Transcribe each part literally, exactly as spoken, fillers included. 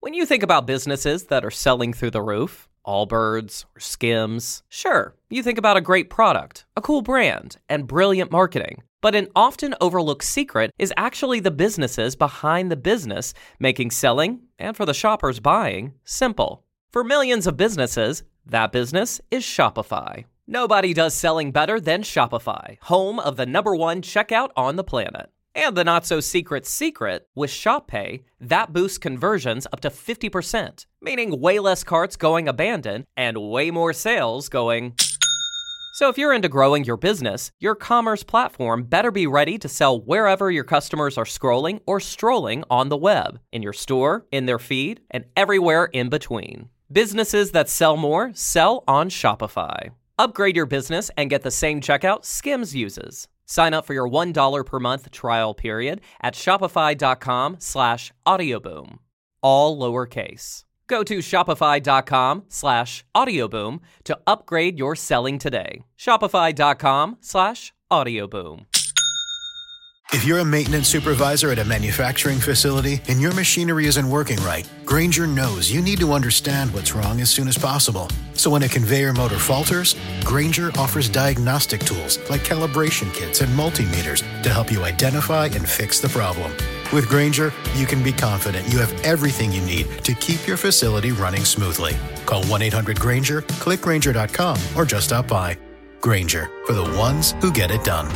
When you think about businesses that are selling through the roof, Allbirds or Skims, sure, you think about a great product, a cool brand, and brilliant marketing. But an often overlooked secret is actually the businesses behind the business, making selling, and for the shoppers buying, simple. For millions of businesses, that business is Shopify. Nobody does selling better than Shopify, home of the number one checkout on the planet. And the not-so-secret secret, with ShopPay, that boosts conversions up to fifty percent, meaning way less carts going abandoned and way more sales going... So if you're into growing your business, your commerce platform better be ready to sell wherever your customers are scrolling or strolling on the web, in your store, in their feed, and everywhere in between. Businesses that sell more sell on Shopify. Upgrade your business and get the same checkout Skims uses. Sign up for your one dollar per month trial period at shopify.com slash audioboom. All lowercase. Go to shopify.com slash audioboom to upgrade your selling today. Shopify.com slash audioboom. If you're a maintenance supervisor at a manufacturing facility and your machinery isn't working right, Grainger knows you need to understand what's wrong as soon as possible. So when a conveyor motor falters, Grainger offers diagnostic tools like calibration kits and multimeters to help you identify and fix the problem. With Grainger, you can be confident you have everything you need to keep your facility running smoothly. Call one eight hundred Grainger, click Grainger dot com, or just stop by. Grainger, for the ones who get it done.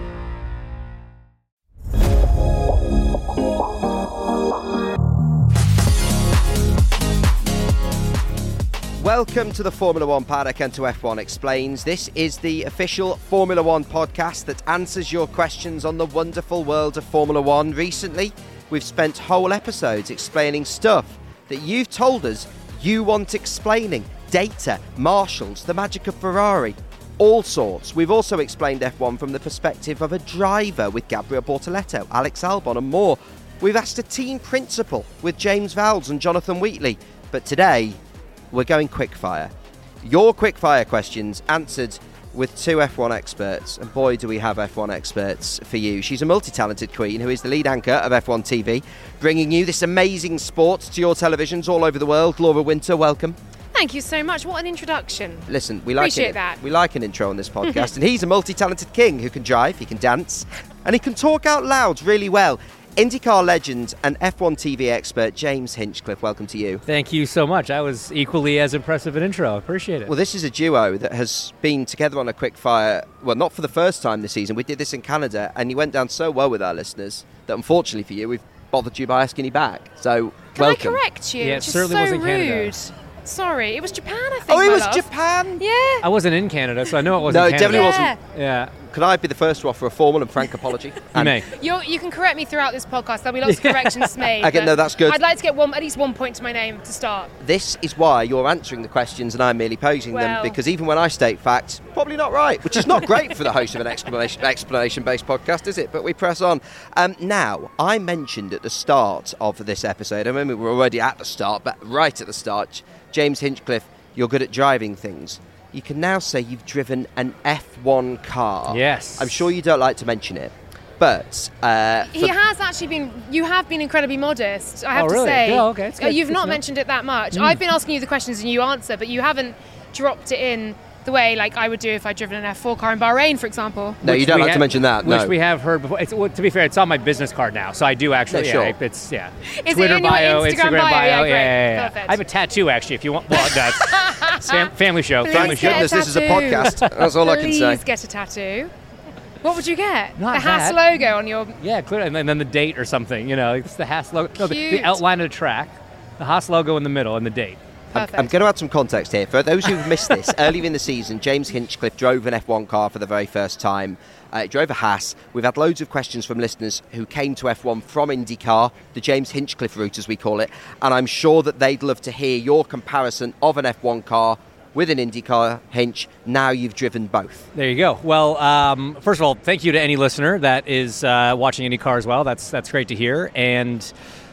Welcome to the Formula One Paddock and to F one Explains. This is the official Formula One podcast that answers your questions on the wonderful world of Formula One. Recently, we've spent whole episodes explaining stuff that you've told us you want explaining. Data, marshals, the magic of Ferrari, all sorts. We've also explained F one from the perspective of a driver with Gabriel Bortoleto, Alex Albon and more. We've asked a team principal with James Vowles and Jonathan Wheatley. But today, we're going quickfire. Your quickfire questions answered with two F one experts. And boy, do we have F one experts for you. She's a multi-talented queen who is the lead anchor of F one T V, bringing you this amazing sport to your televisions all over the world. Laura Winter, welcome. Thank you so much. What an introduction. Listen, we like Appreciate it. that. We like an intro on this podcast. And he's a multi-talented king who can drive, he can dance, and he can talk out loud really well. IndyCar legend and F one T V expert James Hinchcliffe, welcome to you. Thank you so much. I was equally as impressive an intro. Appreciate it. Well, this is a duo that has been together on a quickfire, well, not for the first time this season. We did this in Canada, and you went down so well with our listeners that unfortunately for you, we've bothered you by asking you back. So, Can welcome. I correct you? Yeah, it Which is certainly so wasn't rude. Canada. Sorry, it was Japan, I think. Oh, it my was love. Japan? Yeah. I wasn't in Canada, so I know it wasn't No, it Canada. definitely Yeah. wasn't. Yeah. Could I be the first to offer a formal and frank apology? You And may. You're, you can correct me throughout this podcast. There'll be lots of corrections made. Okay, but no, that's good. I'd like to get one, at least one point to my name to start. This is why you're answering the questions and I'm merely posing them, Well. because even when I state facts, probably not right, which is not great for the host of an explanation, explanation-based podcast, is it? But we press on. Um, now, I mentioned at the start of this episode, I mean, we're already at the start, but right at the start, James Hinchcliffe, you're good at driving things. You can now say you've driven an F one car. Yes. I'm sure you don't like to mention it, but... Uh, He for- has actually been, you have been incredibly modest, I have Oh, to really? say. Yeah, okay, it's Uh, good. You've Good not to know. mentioned it that much. Mm. I've been asking you the questions and you answer, but you haven't dropped it in the way like I would do if I'd driven an F four car in Bahrain, for example. no, you Which don't we like to have- mention that, Which no. we have heard before. It's, well, to be fair, it's on my business card now, so I do actually. Yeah, sure. Yeah, it's yeah. Is it Twitter in your bio, Instagram bio? bio. Yeah, Yeah, great. yeah, yeah, yeah. Perfect. I have a tattoo actually. If you want, well, that's fam- family show. Please Family get show. a Goodness, this is a tattoo. podcast. That's all I can say. Please get a tattoo. What would you get? Not the Haas that. logo on your... Yeah, clear, and then, then the date or something. You know, it's the Haas logo. No, the, the Cute. outline of the track, the Haas logo in the middle, and the date. Perfect. I'm going to add some context here. For those who've missed this, earlier in the season, James Hinchcliffe drove an F one car for the very first time. Uh, he drove a Haas. We've had loads of questions from listeners who came to F one from IndyCar, the James Hinchcliffe route as we call it, and I'm sure that they'd love to hear your comparison of an F one car with an IndyCar. Hinch, now you've driven both. There you go. Well, um, first of all, thank you to any listener that is uh, watching IndyCar as well. That's that's great to hear. And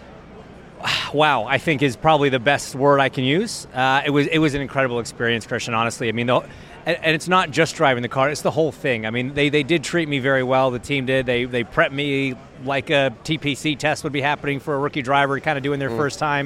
wow, I think is probably the best word I can use. Uh, it was it was an incredible experience, Christian. Honestly, I mean, the, and, and it's not just driving the car; it's the whole thing. I mean, they, they did treat me very well. The team did. They they prepped me like a T P C test would be happening for a rookie driver, kind of doing their mm. first time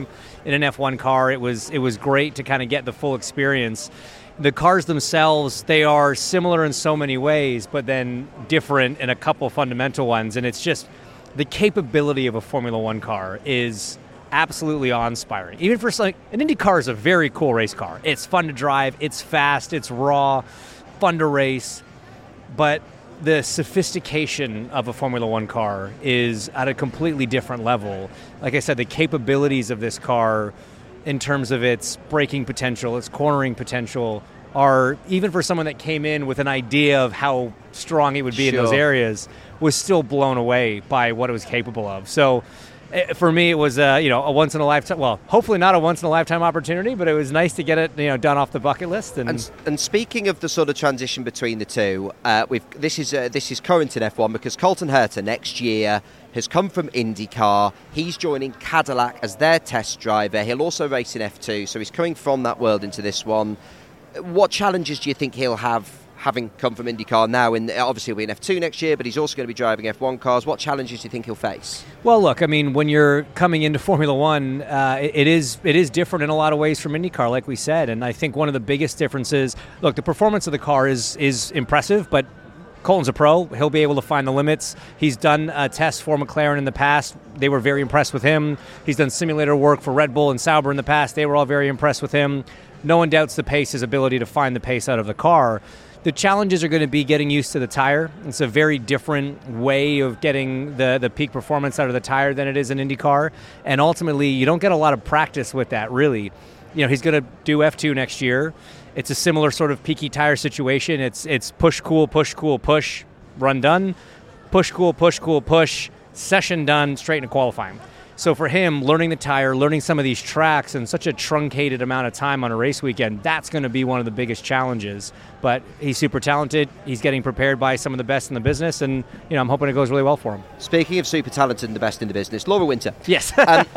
in an F one car. It was it was great to kind of get the full experience. The cars themselves, they are similar in so many ways, but then different in a couple fundamental ones. And it's just the capability of a Formula One car is absolutely awe-inspiring. Even for something, an Indy car is a very cool race car. It's fun to drive, it's fast, it's raw, fun to race, but the sophistication of a Formula One car is at a completely different level. Like I said, the capabilities of this car in terms of its braking potential, its cornering potential, are, even for someone that came in with an idea of how strong it would be Sure. in those areas, was still blown away by what it was capable of. So for me, it was a, you know, a once in a lifetime. Well, hopefully not a once in a lifetime opportunity, but it was nice to get it, you know, done off the bucket list. And And, and speaking of the sort of transition between the two, uh, we've this is uh, this is current in F one because Colton Herta next year has come from IndyCar. He's joining Cadillac as their test driver. He'll also race in F two, so he's coming from that world into this one. What challenges do you think he'll have, having come from IndyCar now? In obviously he'll be in F two next year, but he's also going to be driving F one cars. What challenges do you think he'll face? Well, look, I mean, when you're coming into Formula One, uh, it, it is it is different in a lot of ways from IndyCar, like we said. And I think one of the biggest differences, look, the performance of the car is is impressive, but Colton's a pro. He'll be able to find the limits. He's done uh, tests for McLaren in the past. They were very impressed with him. He's done simulator work for Red Bull and Sauber in the past. They were all very impressed with him. No one doubts the pace, his ability to find the pace out of the car. The challenges are going to be getting used to the tire. It's a very different way of getting the, the peak performance out of the tire than it is in IndyCar. And ultimately, you don't get a lot of practice with that, really. You know, he's going to do F two next year. It's a similar sort of peaky tire situation. It's it's push, cool, push, cool, push, run done. Push, cool, push, cool, push, session done, straight into qualifying. So for him, learning the tire, learning some of these tracks in such a truncated amount of time on a race weekend, that's going to be one of the biggest challenges. But he's super talented. He's getting prepared by some of the best in the business, and you know, I'm hoping it goes really well for him. Speaking of super talented and the best in the business, Laura Winter. Yes. um,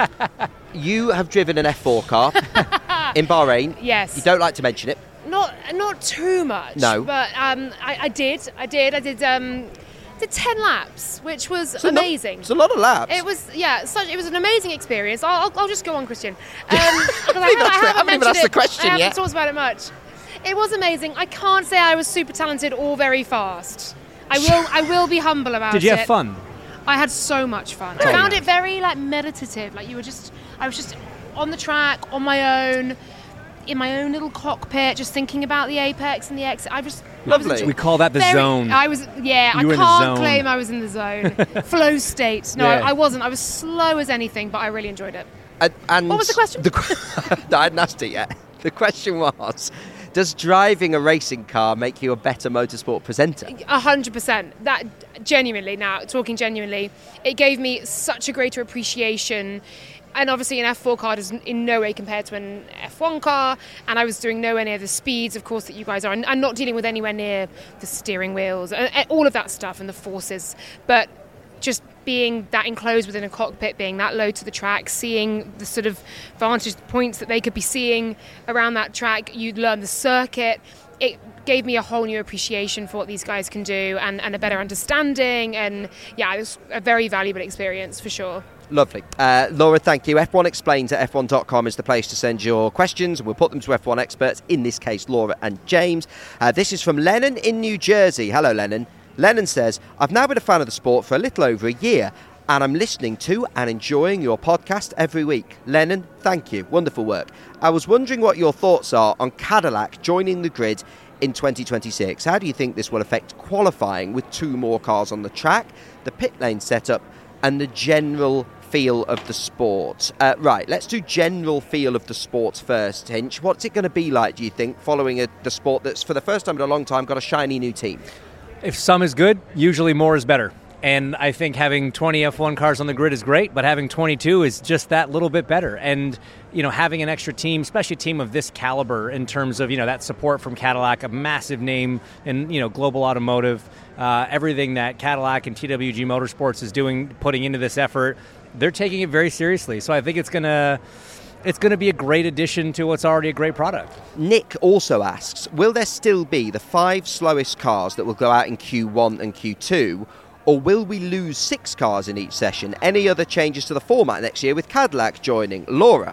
you have driven an F four car in Bahrain. Yes. You don't like to mention it. Not not too much. No. But um, I, I did. I did. I did. Um, did ten laps, which was It's a lo- amazing. It's a lot of laps. It was, yeah, such. It was an amazing experience. I'll, I'll, I'll just go on, Christian. Um, I because haven't even asked the- I haven't even mentioned asked the it. question I haven't yet. talked about it much. It was amazing. I can't say I was super talented or very fast. I will. I will be humble about it. Did you have fun? I had so much fun. Oh, I found yeah. it very like meditative. Like you were just, I was just on the track on my own, in my own little cockpit, just thinking about the apex and the exit. I just I was Lovely. We call that the very- zone. I was, yeah. You were I in the can't zone. claim I was in the zone. Flow state. No, Yeah. I, I wasn't. I was slow as anything, but I really enjoyed it. And, and What was the question? The, qu- no, I hadn't asked it yet. The question was, does driving a racing car make you a better motorsport presenter? A hundred percent. That genuinely, now talking genuinely, it gave me such a greater appreciation. And obviously an F four car does in no way compare to an F one car, and I was doing nowhere near the speeds, of course, that you guys are, and I'm not dealing with anywhere near the steering wheels, and, and all of that stuff, and the forces, but just being that enclosed within a cockpit, being that low to the track, seeing the sort of vantage points that they could be seeing around that track, you'd learn the circuit. It gave me a whole new appreciation for what these guys can do, and, and a better understanding, and yeah, it was a very valuable experience for sure. Lovely. Uh, Laura, thank you. F one Explains at F one dot com is the place to send your questions. We'll put them to F one experts, in this case, Laura and James. Uh, this is from Lennon in New Jersey. Hello, Lennon. Lennon says, I've now been a fan of the sport for a little over a year, and I'm listening to and enjoying your podcast every week. Lennon, thank you. Wonderful work. I was wondering what your thoughts are on Cadillac joining the grid in twenty twenty-six. How do you think this will affect qualifying with two more cars on the track, the pit lane setup, and the general feel of the sport? Uh, right, let's do general feel of the sport first, Hinch. What's it going to be like, do you think, following a, the sport that's, for the first time in a long time, got a shiny new team? If some is good, usually more is better. And I think having twenty F one cars on the grid is great, but having twenty-two is just that little bit better. And, you know, having an extra team, especially a team of this caliber in terms of, you know, that support from Cadillac, a massive name in, you know, global automotive, uh, everything that Cadillac and T W G Motorsports is doing, putting into this effort, they're taking it very seriously. So I think it's going to... It's going to be a great addition to what's already a great product. Nick also asks, will there still be the five slowest cars that will go out in Q one and Q two, or will we lose six cars in each session? Any other changes to the format next year with Cadillac joining? Laura?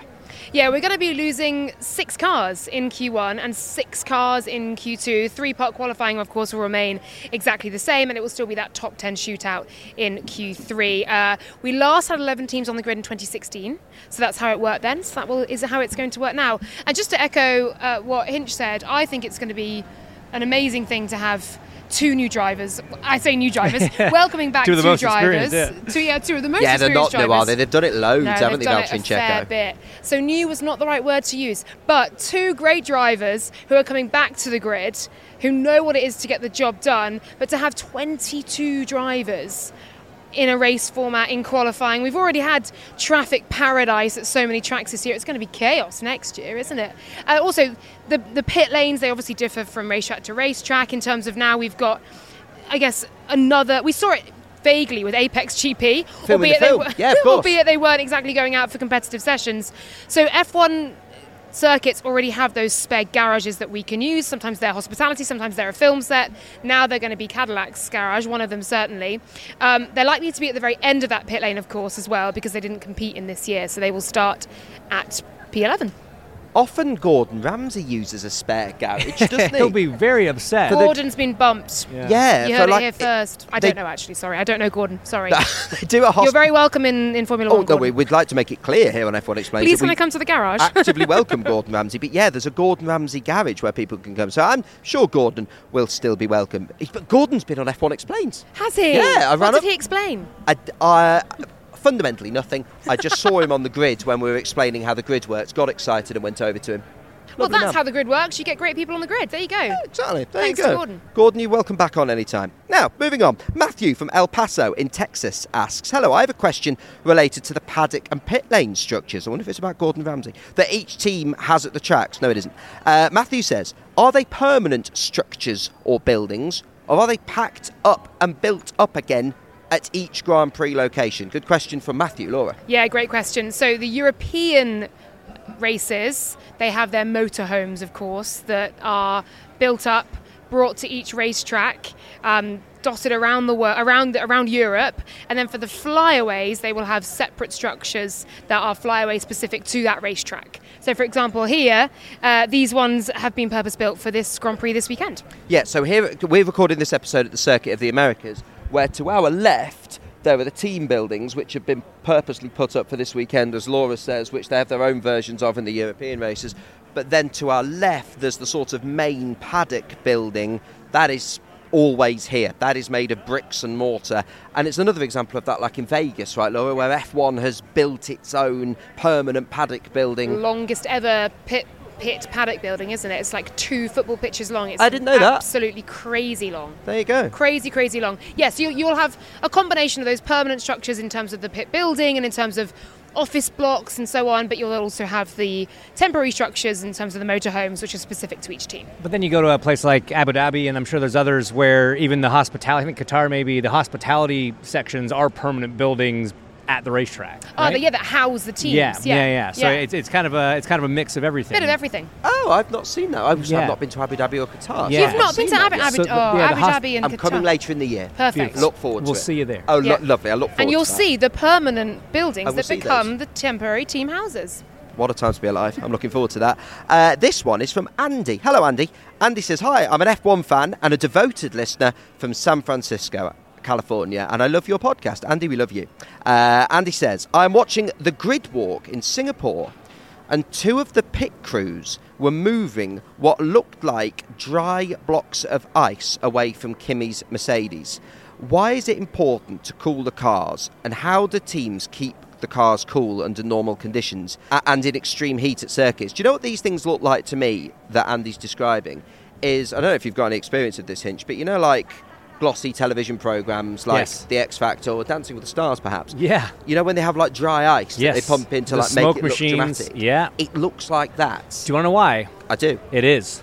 Yeah, we're going to be losing six cars in Q one and six cars in Q two. Three-part qualifying, of course, will remain exactly the same, and it will still be that top ten shootout in Q three. Uh, we last had eleven teams on the grid in twenty sixteen, so that's how it worked then. So that will, is how it's going to work now. And just to echo uh, what Hinch said, I think it's going to be an amazing thing to have two new drivers. I say new drivers. Welcoming back two, of the two most drivers. Yeah. Two, yeah, two of the most Yeah, they're experienced not drivers. new, are they? They've done it loads, no, haven't they've they, done Valtteri it a and fair Checo? bit. So new was not the right word to use, but two great drivers who are coming back to the grid, who know what it is to get the job done, but to have twenty-two drivers in a race format in qualifying. We've already had traffic paradise at so many tracks this year. It's going to be chaos next year, isn't it? Uh, also, the the pit lanes, they obviously differ from racetrack to racetrack in terms of now we've got, I guess, another... We saw it vaguely with Apex G P, Film in albeit, the they, film. were- Yeah, of course. albeit they weren't exactly going out for competitive sessions. So F one circuits already have those spare garages that we can use. Sometimes they're hospitality, sometimes they're a film set. Now they're going to be Cadillac's garage, one of them certainly. Um, they're likely to be at the very end of that pit lane, of course, as well, because they didn't compete in this year. So they will start at P eleven. Often Gordon Ramsay uses a spare garage, doesn't he? He'll be very upset. Gordon's been bumped. Yeah. Yeah, You for heard like, it here first. I they- don't know, actually. Sorry. I don't know Gordon. Sorry. they do a hosp- You're very welcome in, in Formula Oh, One, no, Gordon. we- we'd like to make it clear here on F one Explains. Please that can we I come to the garage? actively welcome Gordon Ramsay. But yeah, there's a Gordon Ramsay garage where people can come. So I'm sure Gordon will still be welcome. But Gordon's been on F one Explains. Has he? Yeah, I ran What did up- he explain? I, I, fundamentally nothing. I just saw him on the grid when we were explaining how the grid works, got excited and went over to him. Well, Lovely that's man. how the grid works. You get great people on the grid. There you go. Exactly. There Thanks you to go. Gordon. Gordon, you're welcome back on anytime. Now, moving on. Matthew from El Paso in Texas asks, hello, I have a question related to the paddock and pit lane structures. I wonder if it's about Gordon Ramsay. That each team has at the tracks. No, it isn't. Uh, Matthew says, are they permanent structures or buildings, or are they packed up and built up again at each Grand Prix location? Good question from Matthew. Laura. Yeah, great question. So the European races, they have their motorhomes, of course, that are built up, brought to each racetrack, um, dotted around the wor- around around Europe, and then for the flyaways, they will have separate structures that are flyaway specific to that racetrack. So, for example, here, uh, these ones have been purpose-built for this Grand Prix this weekend. Yeah, so here we're recording this episode at the Circuit of the Americas, where to our left there are the team buildings which have been purposely put up for this weekend, as Laura says, which they have their own versions of in the European races. But then to our left there's the sort of main paddock building that is always here. That is made of bricks and mortar, and it's another example of that, like in Vegas, right, Laura, where F one has built its own permanent paddock building. Longest ever pit pit paddock building, isn't it? It's like two football pitches long. It's I didn't know that. Absolutely crazy long. There you go. Crazy, crazy long. Yes, you, you'll have a combination of those permanent structures in terms of the pit building and in terms of office blocks and so on, but you'll also have the temporary structures in terms of the motorhomes, which are specific to each team. But then you go to a place like Abu Dhabi, and I'm sure there's others where even the hospitality, I think Qatar maybe, the hospitality sections are permanent buildings at the racetrack. Oh, right? the, yeah, that house the teams. Yeah, Yeah, yeah, yeah. So It's, it's kind of a it's kind of a mix of everything. bit of everything. Oh, I've not seen that. I've, Yeah. I've not been to Abu Dhabi or Qatar. Yeah. You've I've not been seen to that Abu, yet. Abu, So the- oh, yeah, the Abu hosp- Dhabi and I'm Qatar. coming later in the year. Perfect. Look forward to We'll it. see you there. Oh, Yeah. lo- lovely. I look forward And you'll to that. see the permanent buildings I will that see become those. the temporary team houses. What a time to be alive. I'm looking forward to that. Uh, this one is from Andy. Hello, Andy. Andy says, hi, I'm an F one fan and a devoted listener from San Francisco, California, and I love your podcast. Andy, we love you. Uh, Andy says, I'm watching the grid walk in Singapore, and two of the pit crews were moving what looked like dry blocks of ice away from Kimi's Mercedes. Why is it important to cool the cars, and how do teams keep the cars cool under normal conditions and in extreme heat at circuits? Do you know what these things look like to me that Andy's describing? Is, I don't know if you've got any experience of this, Hinch, but you know, like glossy television programmes like Yes. The X Factor or Dancing with the Stars, perhaps. Yeah. You know, when they have like dry ice Yes. that they pump in to The like smoke make it machines, look dramatic. yeah. It looks like that. Do you want to know why? I do. It is.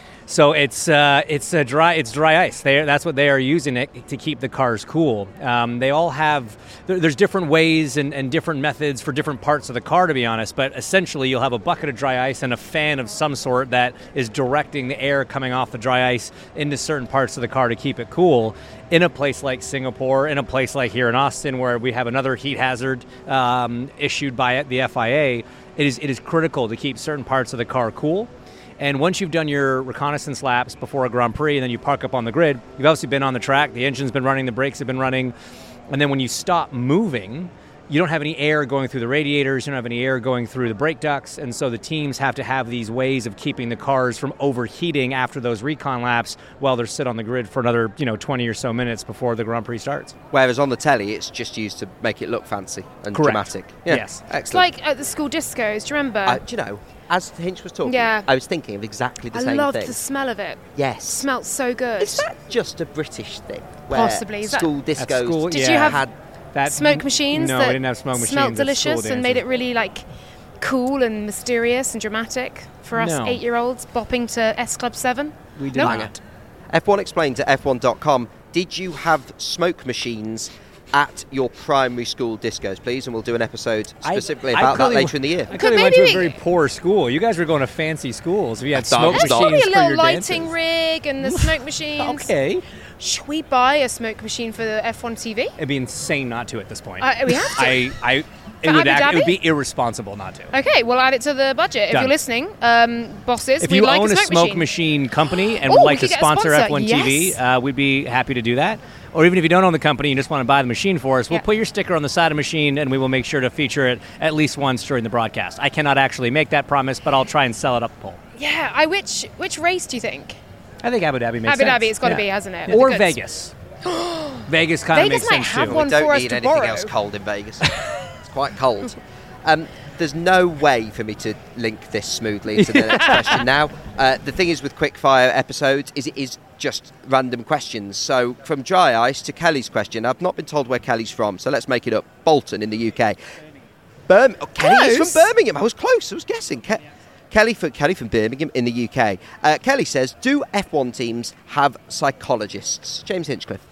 So it's uh, it's a dry it's dry ice. They that's what they are using it to keep the cars cool. Um, they all have there, there's different ways and, and different methods for different parts of the car, to be honest. But essentially, you'll have a bucket of dry ice and a fan of some sort that is directing the air coming off the dry ice into certain parts of the car to keep it cool. In a place like Singapore, in a place like here in Austin, where we have another heat hazard um, issued by the F I A. it is it is critical to keep certain parts of the car cool. And once you've done your reconnaissance laps before a Grand Prix and then you park up on the grid, you've obviously been on the track, the engine's been running, the brakes have been running, and then when you stop moving, you don't have any air going through the radiators, you don't have any air going through the brake ducts, and so the teams have to have these ways of keeping the cars from overheating after those recon laps while they're sit on the grid for another, you know, twenty or so minutes before the Grand Prix starts. Whereas on the telly, it's just used to make it look fancy and Correct. dramatic. Yeah. Yes. Excellent. It's like at the school discos, do you remember? Uh, do you know, as Hinch was talking, Yeah. I was thinking of exactly the I same loved thing. the smell of it. Yes. Smelt so good. Is that just a British thing? Where Possibly. Is that- school At discos school, Did yeah. you have had That- smoke machines No, that we didn't have smoke machines. smelt at school delicious and made dances. it really like cool and mysterious and dramatic for us No. eight-year-olds bopping to S Club seven? We did No? not. F one Explained to F one dot com. Did you have smoke machines at your primary school discos, please? And we'll do an episode specifically I- I about that clearly later w- in the year. I clearly went maybe to a we- very poor school. You guys were going to fancy schools. We had Stop, smoke stop. There's probably machines a for little your lighting dances. rig and the smoke machines. Okay. Should we buy a smoke machine for the F one T V? It'd be insane not to at this point. Uh, we have to. I, I, it For would, Abu act, it would Dhabi? be irresponsible not to. Okay, we'll add it to the budget. If Done. you're listening, um, bosses, If we'd you like own a a smoke, smoke machine. machine company and Ooh, would we like to could get a sponsor sponsor. F one T V, Yes. uh, we'd be happy to do that. Or even if you don't own the company and just want to buy the machine for us, we'll Yeah. put your sticker on the side of the machine and we will make sure to feature it at least once during the broadcast. I cannot actually make that promise, but I'll try and sell it up the pole. Yeah, I which which race do you think? I think Abu Dhabi makes Abu sense. Dhabi, it's gotta Yeah. be, hasn't it? Or With the goods. Vegas. Vegas kind of Vegas makes might sense have too. one Don't for us need to anything borrow. else cold in Vegas. It's quite cold. Um, there's no way for me to link this smoothly into the next question now. Uh, the thing is with quickfire episodes is it is just random questions. So from dry ice to Kelly's question, I've not been told where Kelly's from, so let's make it up. Bolton in the U K. Birm- oh, Kelly is Close. from Birmingham. I was close. I was guessing. Ke- Kelly, for, Kelly from Birmingham in the U K. Uh, Kelly says, do F one teams have psychologists? James Hinchcliffe.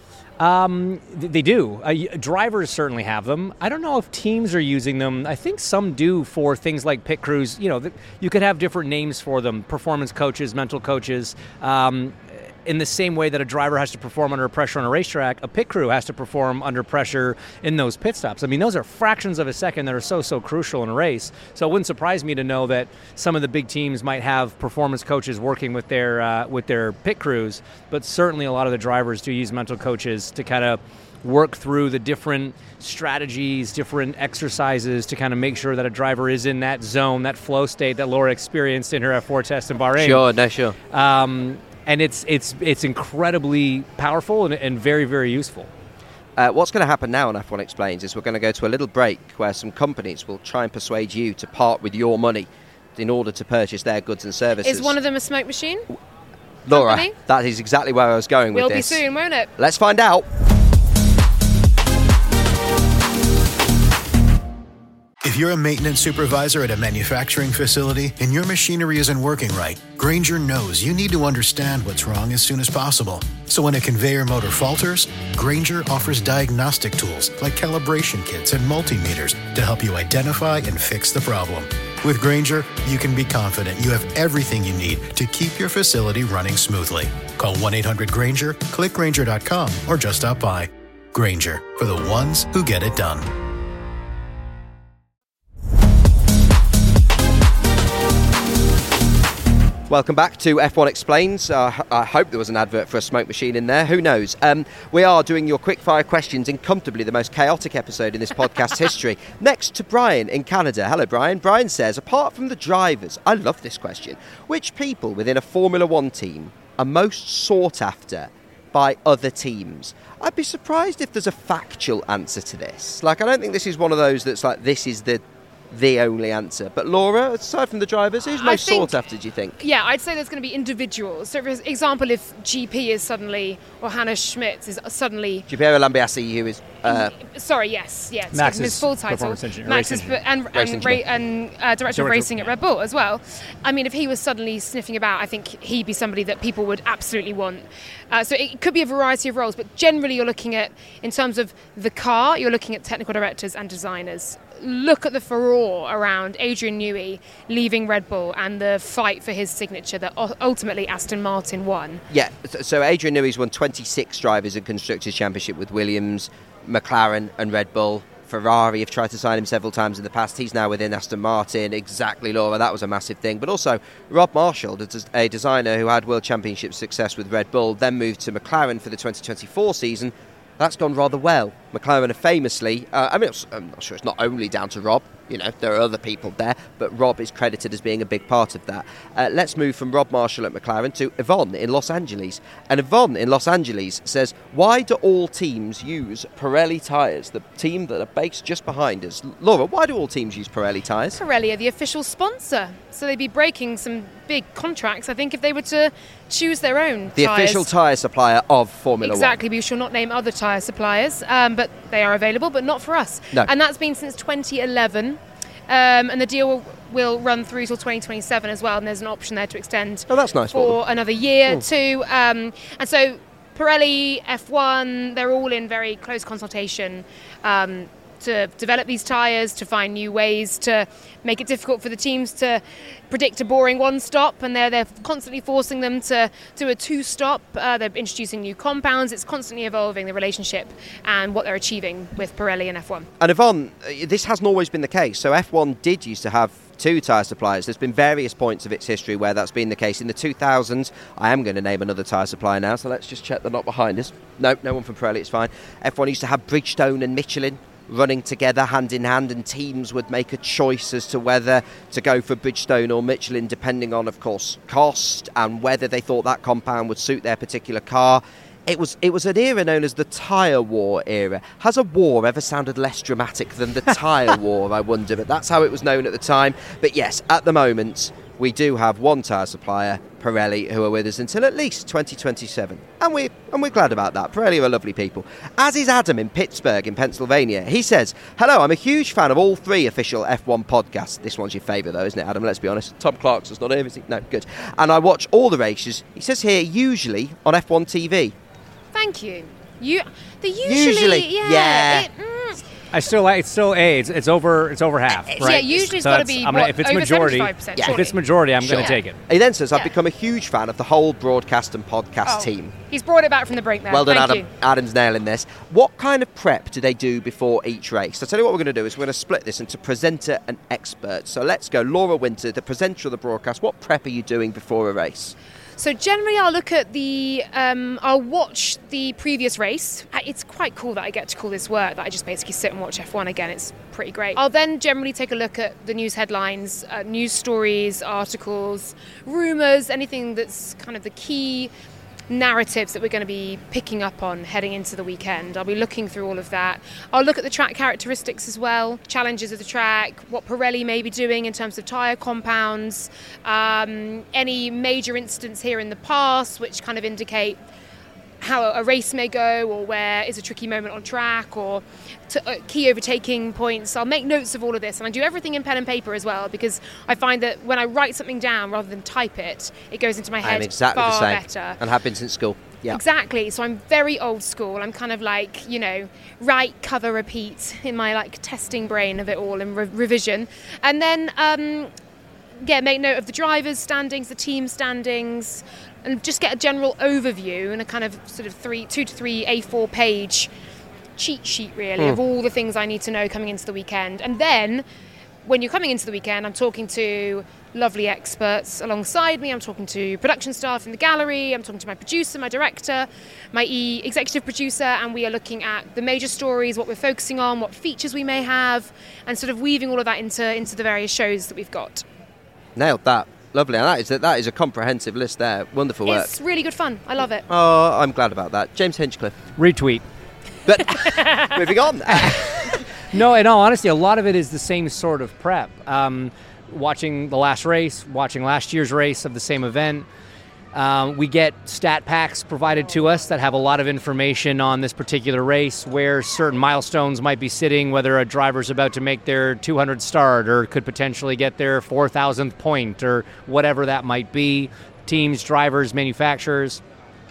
Um, th- they do. Uh, y- drivers certainly have them. I don't know if teams are using them. I think some do for things like pit crews. You know, th- you could have different names for them: performance coaches, mental coaches. Um, in the same way that a driver has to perform under pressure on a racetrack, a pit crew has to perform under pressure in those pit stops. I mean, those are fractions of a second that are so, so crucial in a race. So it wouldn't surprise me to know that some of the big teams might have performance coaches working with their uh, with their pit crews, but certainly a lot of the drivers do use mental coaches to kind of work through the different strategies, different exercises to kind of make sure that a driver is in that zone, that flow state that Laura experienced in her F four test in Bahrain. Sure, no, sure. Um, and it's it's it's incredibly powerful and, and very, very useful. Uh, what's going to happen now on F one Explains is we're going to go to a little break where some companies will try and persuade you to part with your money in order to purchase their goods and services. Is one of them a smoke machine? Laura, company? that is exactly where I was going with Will be this. soon, won't it? Let's find out. If you're a maintenance supervisor at a manufacturing facility and your machinery isn't working right, Grainger knows you need to understand what's wrong as soon as possible. So when a conveyor motor falters, Grainger offers diagnostic tools like calibration kits and multimeters to help you identify and fix the problem. With Grainger, you can be confident you have everything you need to keep your facility running smoothly. Call one eight hundred Grainger, click Grainger dot com, or just stop by. Grainger, for the ones who get it done. Welcome back to F one Explains. Uh, I hope there was an advert for a smoke machine in there. Who knows? Um, we are doing your quickfire questions in comfortably the most chaotic episode in this podcast history. Next to Brian in Canada. Hello, Brian. Brian says, apart from the drivers, I love this question, which people within a Formula One team are most sought after by other teams? I'd be surprised if there's a factual answer to this. Like, I don't think this is one of those that's like, this is the the only answer. But Laura, aside from the drivers, who's I most think- sought after, do you think? Yeah, I'd say there's going to be individuals. So, for example, if G P is suddenly, or Hannah Schmitz is suddenly, Giuliano Lambiase, who is... Uh, sorry, yes, yes, Max his is full title, performance engineer, Max race is, engineer. and Race and, engineer. ra- and uh, director of Director- racing at Red Bull as well. I mean, if he was suddenly sniffing about, I think he'd be somebody that people would absolutely want. Uh, so it could be a variety of roles, but generally you're looking at, in terms of the car, you're looking at technical directors and designers. Look at the furore around Adrian Newey leaving Red Bull and the fight for his signature that u- ultimately Aston Martin won. yeah, so- so Adrian Newey's won twenty-six drivers in Constructors' Championship with Williams, McLaren and Red Bull. Ferrari have tried to sign him several times in the past. He's now within Aston Martin. Exactly, Laura. That was a massive thing. But also, Rob Marshall, a designer who had World Championship success with Red Bull, then moved to McLaren for the twenty twenty-four season. That's gone rather well. McLaren are famously, uh, I mean, I'm not sure it's not only down to Rob, you know, there are other people there, but Rob is credited as being a big part of that. Uh, let's move from Rob Marshall at McLaren to Yvonne in Los Angeles. And Yvonne in Los Angeles says, why do all teams use Pirelli tyres, the team that are based just behind us? Laura, why do all teams use Pirelli tyres? Pirelli are the official sponsor, so they'd be breaking some big contracts, I think, if they were to choose their own The tyres. official tyre supplier of Formula Exactly, One. we shall not name other tyre suppliers, um, but they are available, but not for us. No. And that's been since twenty eleven, um, and the deal will, will run through till twenty twenty-seven as well, and there's an option there to extend Oh, that's nice for for another year Mm. too. Um, and so Pirelli, F one, they're all in very close consultation um, to develop these tyres, to find new ways to make it difficult for the teams to predict a boring one stop, and they're they're constantly forcing them to do a two stop. Uh, they're introducing new compounds. It's constantly evolving, the relationship and what they're achieving with Pirelli and F one. And Yvonne, uh, this hasn't always been the case. So F one did used to have two tyre suppliers. There's been various points of its history where that's been the case. In the two thousands, I am going to name another tyre supplier now, so let's just check they're not behind us. No, no one from Pirelli, it's fine. F one used to have Bridgestone and Michelin running together hand in hand, and teams would make a choice as to whether to go for Bridgestone or Michelin, depending on, of course, cost and whether they thought that compound would suit their particular car. It was it was an era known as the tyre war era. Has a war ever sounded less dramatic than the tyre war, I wonder? But that's how it was known at the time. But yes, at the moment, we do have one tyre supplier, Pirelli, who are with us until at least twenty twenty-seven. And, we, and we're glad about that. Pirelli are lovely people. As is Adam in Pittsburgh in Pennsylvania. He says, hello, I'm a huge fan of all three official F one podcasts. This one's your favourite though, isn't it, Adam? Let's be honest. Tom Clarkson's not here, is he? No, good. And I watch all the races. He says here, usually on F one T V. Thank you. You, the usually, Usually, yeah. yeah. It, mm, I still like it's still a it's, it's over it's over half. yeah, Right? usually it's So got to that's- be I'm gonna- what, if it's over majority, seventy-five percent, Yeah. if surely. it's majority, I'm going Sure. to take it. He then says, I've Yeah. become a huge fan of the whole broadcast and podcast Oh, team. He's brought it back from the break there. Well done, Thank Adam. you. Adam's nailing this. What kind of prep do they do before each race? I'll tell you what we're going to do is we're going to split this into presenter and expert. So let's go. Laura Winter, the presenter of the broadcast. What prep are you doing before a race? So generally I'll look at the, um, I'll watch the previous race. Uh, It's quite cool that I get to call this work, that I just basically sit and watch F one again. It's pretty great. I'll then generally take a look at the news headlines, uh, news stories, articles, rumours, anything that's kind of the key narratives that we're going to be picking up on heading into the weekend. I'll be looking through all of that. I'll look at the track characteristics as well, challenges of the track, what Pirelli may be doing in terms of tyre compounds, um, any major incidents here in the past which kind of indicate how a race may go, or where is a tricky moment on track, or to, uh, key overtaking points. I'll make notes of all of this, and I do everything in pen and paper as well, because I find that when I write something down rather than type it, it goes into my head I'm exactly far the same. better. And have been since school. Yeah. Exactly. So I'm very old school. I'm kind of like, you know, write, cover, repeat in my like testing brain of it all and re- revision. And then, um, yeah, make note of the drivers' standings, the team standings, and just get a general overview and a kind of sort of three, two to three A four page cheat sheet, really, Mm. of all the things I need to know coming into the weekend. And then, when you're coming into the weekend, I'm talking to lovely experts alongside me. I'm talking to production staff in the gallery. I'm talking to my producer, my director, my e- executive producer, and we are looking at the major stories, what we're focusing on, what features we may have, and sort of weaving all of that into into the various shows that we've got. Nailed that. Lovely. And that is, that is a comprehensive list there. Wonderful work. It's really good fun. I love it. Oh, I'm glad about that. James Hinchcliffe. Retweet. But moving on. No, in all honesty, a lot of it is the same sort of prep. Um, watching the last race, watching last year's race of the same event. Um, we get stat packs provided to us that have a lot of information on this particular race, where certain milestones might be sitting, whether a driver's about to make their two hundredth start or could potentially get their four thousandth point or whatever that might be. Teams, drivers, manufacturers.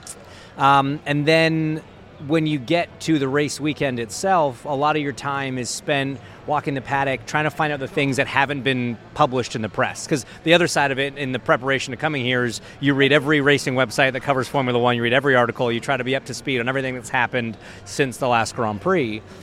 Um, and then when you get to the race weekend itself, a lot of your time is spent walking the paddock, trying to find out the things that haven't been published in the press. Because the other side of it, in the preparation to coming here, is you read every racing website that covers Formula One, you read every article, you try to be up to speed on everything that's happened since the last Grand Prix.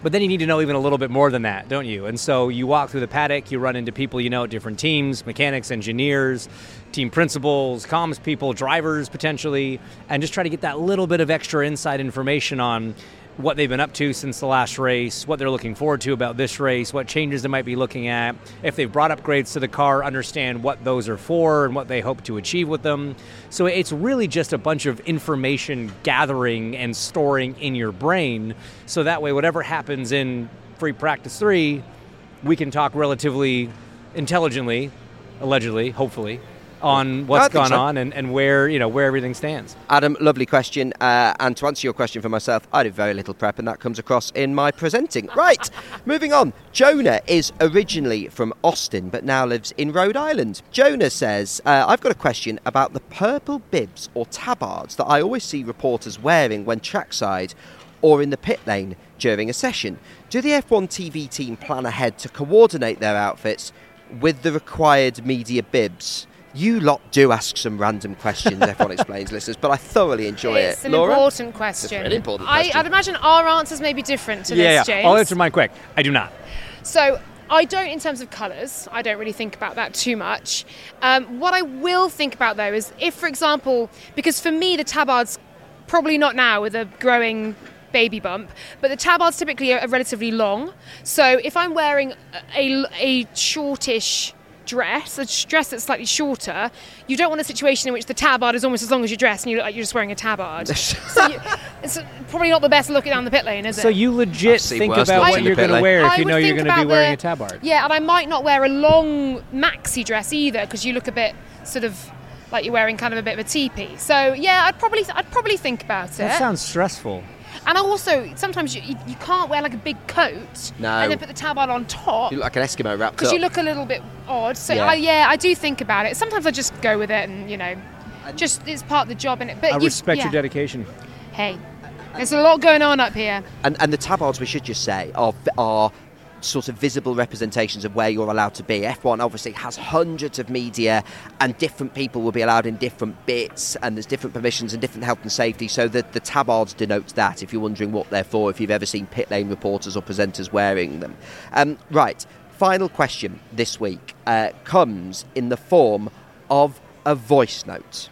But then you need to know even a little bit more than that, don't you? And so you walk through the paddock, you run into people you know at different teams, mechanics, engineers, team principals, comms people, drivers potentially, and just try to get that little bit of extra inside information on what they've been up to since the last race, what they're looking forward to about this race, what changes they might be looking at. If they've brought upgrades to the car, understand what those are for and what they hope to achieve with them. So it's really just a bunch of information gathering and storing in your brain, so that way whatever happens in free practice three, we can talk relatively intelligently, allegedly, hopefully, on what's gone so. on and, and where you know where everything stands. Adam, lovely question. Uh, and to answer your question for myself, I did very little prep, and that comes across in my presenting. Right, moving on. Jonah is originally from Austin, but now lives in Rhode Island. Jonah says, uh, I've got a question about the purple bibs or tabards that I always see reporters wearing when trackside or in the pit lane during a session. Do the F one T V team plan ahead to coordinate their outfits with the required media bibs? You lot do ask some random questions, F one Explains listeners, but I thoroughly enjoy it's it. An Laura? important question. It's a really important question. I, I'd imagine our answers may be different to yeah, this, yeah. James. I'll answer mine quick. I do not. So I don't in terms of colours. I don't really think about that too much. Um, what I will think about, though, is if, for example, because for me the tabard's probably not now with a growing baby bump, but the tabards typically are relatively long. So if I'm wearing a, a shortish dress, a dress that's slightly shorter, you don't want a situation in which the tabard is almost as long as your dress and you look like you're just wearing a tabard. So you, it's probably not the best look down the pit lane, is it? So you legit think about what you're going to wear if you know you're going to be wearing the, a tabard. Yeah, and I might not wear a long maxi dress either, because you look a bit sort of like you're wearing kind of a bit of a teepee. So yeah, I'd probably I'd probably think about it. That sounds stressful. And also, sometimes you, you can't wear like a big coat no. and then put the tabard on top. You look like an Eskimo wrapped up. Because you look a little bit odd. So yeah. I, yeah, I do think about it. Sometimes I just go with it and, you know, just it's part of the job. And it. But I respect yeah. your dedication. Hey, there's a lot going on up here. And and the tabards, we should just say, are are sort of visible representations of where you're allowed to be. F one obviously has hundreds of media, and different people will be allowed in different bits, and there's different permissions and different health and safety, so the, the tabards denotes that, if you're wondering what they're for, if you've ever seen pit lane reporters or presenters wearing them. Um, right, final question this week uh, comes in the form of a voice note.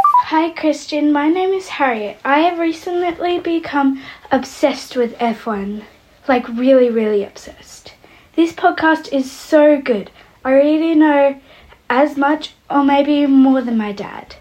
Hi Christian, my name is Harriet. I have recently become obsessed with F one. Like really, really obsessed. This podcast is so good. I really know as much or maybe more than my dad.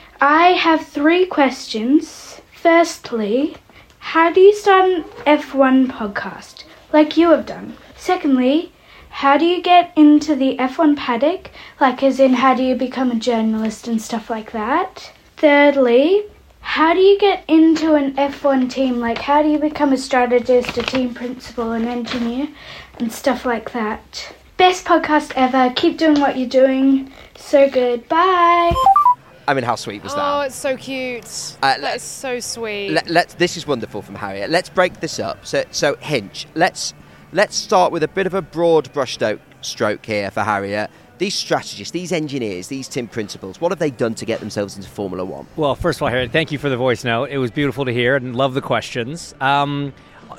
I have three questions. Firstly, how do you start an F one podcast like you have done? Secondly, how do you get into the F one paddock? Like as in how do you become a journalist and stuff like that? Thirdly, how do you get into an F one team? Like, how do you become a strategist, a team principal, an engineer, and stuff like that? Best podcast ever. Keep doing what you're doing. So good. Bye. I mean, how sweet was that? Oh, it's so cute. Uh, that is so sweet. Let, let's, this is wonderful from Harriet. Let's break this up. So, so Hinch, let's let's start with a bit of a broad brushstroke stroke here for Harriet. These strategists, these engineers, these team principals, what have they done to get themselves into Formula One? Well, first of all, Harriet, thank you for the voice note. It was beautiful to hear and love the questions. Um,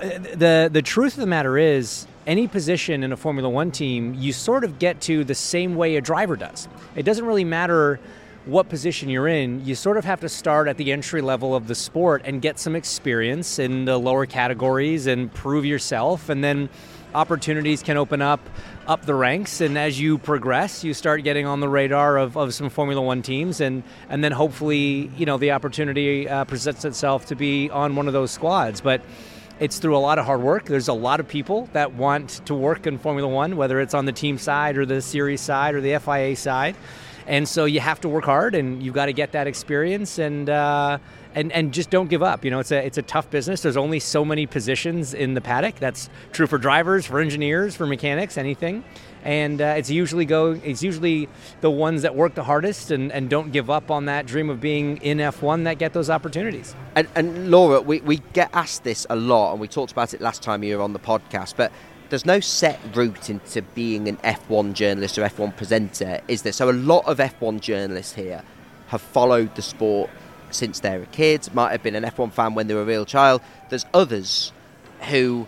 the the truth of the matter is, any position in a Formula One team, you sort of get to the same way a driver does. It doesn't really matter what position you're in. You sort of have to start at the entry level of the sport and get some experience in the lower categories and prove yourself, and then opportunities can open up up the ranks, and as you progress, you start getting on the radar of, of some Formula One teams, and, and then hopefully, you know, the opportunity uh, presents itself to be on one of those squads. But it's through a lot of hard work. There's a lot of people that want to work in Formula One, whether it's on the team side or the series side or the F I A side. And so you have to work hard, and you've got to get that experience, and uh, and and just don't give up. You know, it's a it's a tough business. There's only so many positions in the paddock. That's true for drivers, for engineers, for mechanics, anything. And uh, it's usually go it's usually the ones that work the hardest and, and don't give up on that dream of being in F one that get those opportunities. And, and Laura, we, we get asked this a lot, and we talked about it last time you were on the podcast, but there's no set route into being an F one journalist or F one presenter, is there? So a lot of F one journalists here have followed the sport since they were kids, might have been an F one fan when they were a real child. There's others who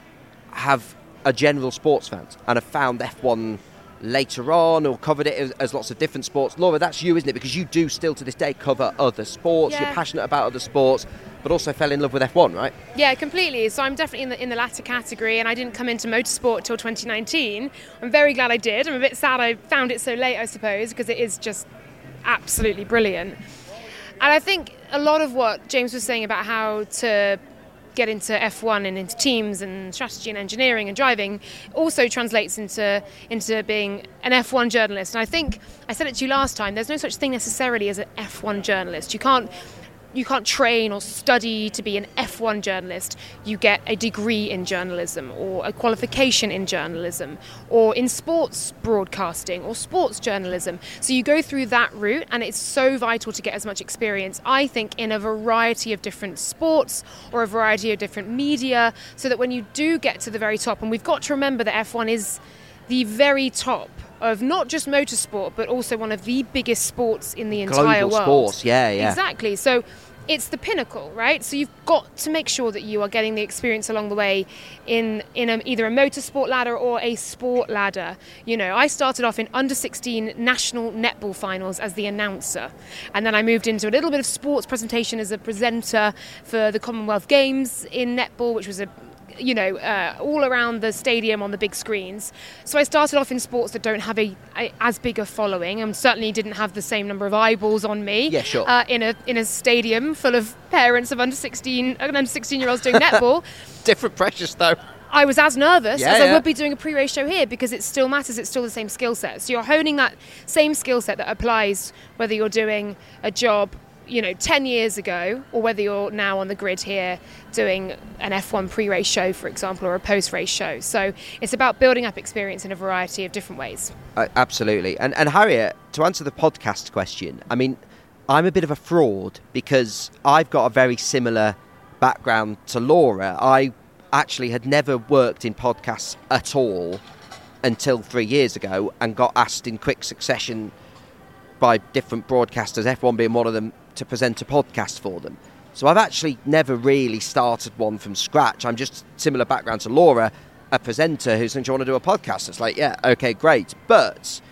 have are general sports fans and have found F one later on or covered it as, as lots of different sports. Laura, that's you, isn't it? Because you do still to this day cover other sports. Yeah. You're passionate about other sports, but also fell in love with F one, right? Yeah, completely. So I'm definitely in the in the latter category, and I didn't come into motorsport till twenty nineteen. I'm very glad I did. I'm a bit sad I found it so late, I suppose, because it is just absolutely brilliant. And I think a lot of what James was saying about how to get into F one and into teams and strategy and engineering and driving also translates into into being an F one journalist. And I think I said it to you last time, there's no such thing necessarily as an F one journalist. You can't you can't train or study to be an F one journalist. You get a degree in journalism or a qualification in journalism or in sports broadcasting or sports journalism. So you go through that route, and it's so vital to get as much experience, I think, in a variety of different sports or a variety of different media, so that when you do get to the very top, and we've got to remember that F one is the very top of not just motorsport, but also one of the biggest sports in the entire Global world. sports, yeah, yeah. Exactly. So it's the pinnacle, right? So you've got to make sure that you are getting the experience along the way in in a, either a motorsport ladder or a sport ladder. You know, I started off in under sixteen national netball finals as the announcer, and then I moved into a little bit of sports presentation as a presenter for the Commonwealth Games in netball, which was a you know, uh, all around the stadium on the big screens. So I started off in sports that don't have a, a as big a following, and certainly didn't have the same number of eyeballs on me. Yeah, sure. Uh, in a in a stadium full of parents of under sixteen, under sixteen year olds doing netball. Different pressures, though. I was as nervous Yeah, as yeah. I would be doing a pre-race show here, because it still matters. It's still the same skill set. So you're honing that same skill set that applies whether you're doing a job, you know, ten years ago, or whether you're now on the grid here doing an F one pre-race show, for example, or a post-race show. So it's about building up experience in a variety of different ways. Uh, absolutely. And, and Harriet, to answer the podcast question, I mean, I'm a bit of a fraud because I've got a very similar background to Laura. I actually had never worked in podcasts at all until three years ago, and got asked in quick succession by different broadcasters, F one being one of them, to present a podcast for them. So I've actually never really started one from scratch. I'm just similar background to Laura, a presenter who's saying, do you want to do a podcast? It's like, yeah, okay, great. But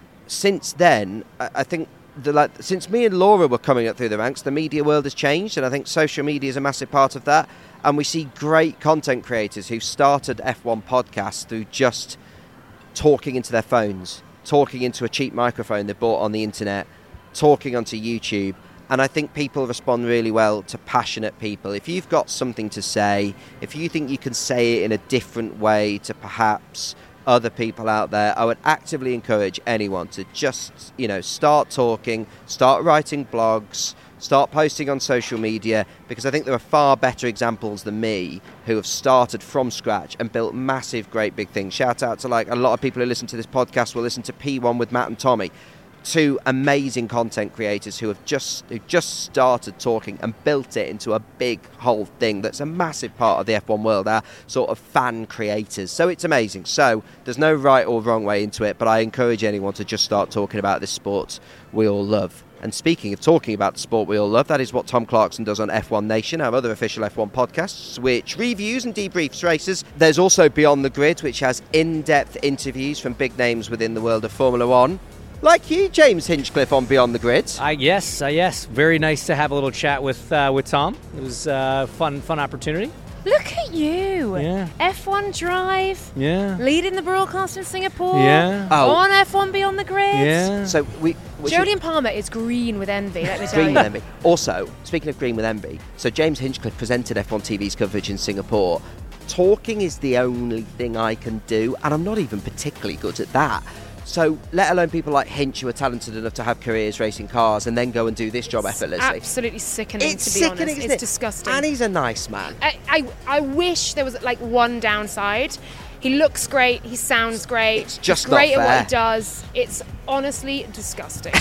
since then, I, I think the, like, since me and Laura were coming up through the ranks, the media world has changed, and I think social media is a massive part of that. And we see great content creators who started F one podcasts through just talking into their phones, talking into a cheap microphone they bought on the internet, talking onto YouTube. And I think people respond really well to passionate people. If you've got something to say, if you think you can say it in a different way to perhaps other people out there, I would actively encourage anyone to just, you know, start talking, start writing blogs, start posting on social media, because I think there are far better examples than me who have started from scratch and built massive, great big things. Shout out to, like, a lot of people who listen to this podcast will listen to P one with Matt and Tommy. Two amazing content creators who have just who just started talking and built it into a big whole thing that's a massive part of the F one world, our sort of fan creators. So it's amazing. So there's no right or wrong way into it, but I encourage anyone to just start talking about this sport we all love. And speaking of talking about the sport we all love, that is what Tom Clarkson does on F one Nation, our other official F one podcasts, which reviews and debriefs races. There's also Beyond the Grid, which has in-depth interviews from big names within the world of Formula One. Like you, James Hinchcliffe, on Beyond the Grid. I yes, uh, yes. Very nice to have a little chat with uh, with Tom. It was a uh, fun, fun opportunity. Look at you. Yeah. F one Drive. Yeah. Leading the broadcast in Singapore. Yeah. Oh. On F one Beyond the Grid. Yeah. So we... we Jodie should- and Palmer is green with envy, let me tell Green you. with envy. Also, speaking of green with envy, so James Hinchcliffe presented F one T V's coverage in Singapore. Talking is the only thing I can do, and I'm not even particularly good at that. So, let alone people like Hinch who are talented enough to have careers racing cars and then go and do this job effortlessly. Absolutely sickening, It's to be sickening, honest. isn't It's it? disgusting. And he's a nice man. I, I, I wish there was like one downside. He looks great. He sounds great. It's just He's great not at fair. what he does. It's honestly disgusting.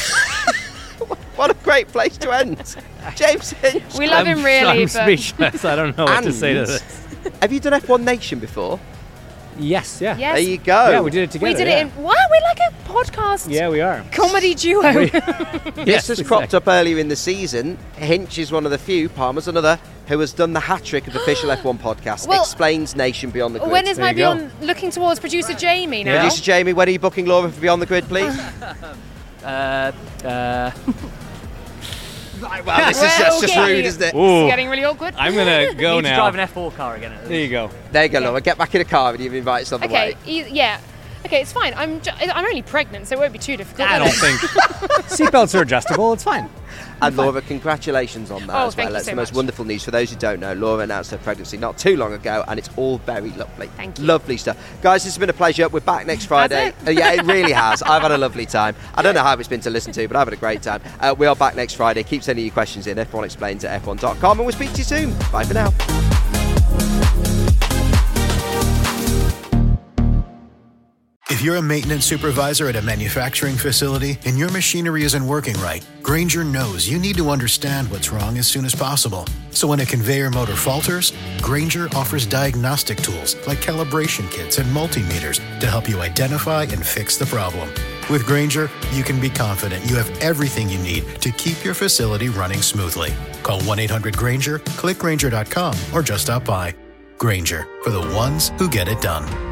What a great place to end. James Hinch. We love I'm, him really, I'm but speechless. I don't know what to say to And- this. Have you done F one Nation before? Yes, yeah. yes, There you go. Yeah, we did it together. we did yeah. it in. Wow, we're like a podcast Yeah, we are. comedy duo. This Yes, has exactly. cropped up earlier in the season. Hinch is one of the few, Palmer's another, who has done the hat-trick of official F one podcast, Well, explains Nation Beyond the Grid. When is There my you go. Beyond looking towards producer Jamie now? Producer Jamie, when are you booking Laura for Beyond the Grid, please? Uh, uh, Right, well, this is that's just Okay. rude, isn't it? Ooh. It's getting really awkward. I'm gonna go need to now. drive an F four car again. At There you go. There you go, Laura. Get back in a car and you've invited us on the Okay, way. e- yeah. Okay, it's fine. I'm ju- I'm only pregnant, so it won't be too difficult. I will don't it? think seatbelts are adjustable. It's fine. And Laura, congratulations on that Oh, as thank well. you That's so the most much. wonderful news. For those who don't know, Laura announced her pregnancy not too long ago, and it's all very lovely. Thank you. Lovely stuff. Guys, this has been a pleasure. We're back next Friday. it? Uh, yeah, it really has. I've had a lovely time. I don't know how it's been to listen to, but I've had a great time. Uh, we are back next Friday. Keep sending your questions in. F one Explains at f one dot com, and we'll speak to you soon. Bye for now. If you're a maintenance supervisor at a manufacturing facility and your machinery isn't working right, Grainger knows you need to understand what's wrong as soon as possible. So when a conveyor motor falters, Grainger offers diagnostic tools like calibration kits and multimeters to help you identify and fix the problem. With Grainger, you can be confident you have everything you need to keep your facility running smoothly. Call one eight hundred Grainger, click Grainger dot com, or just stop by. Grainger, for the ones who get it done.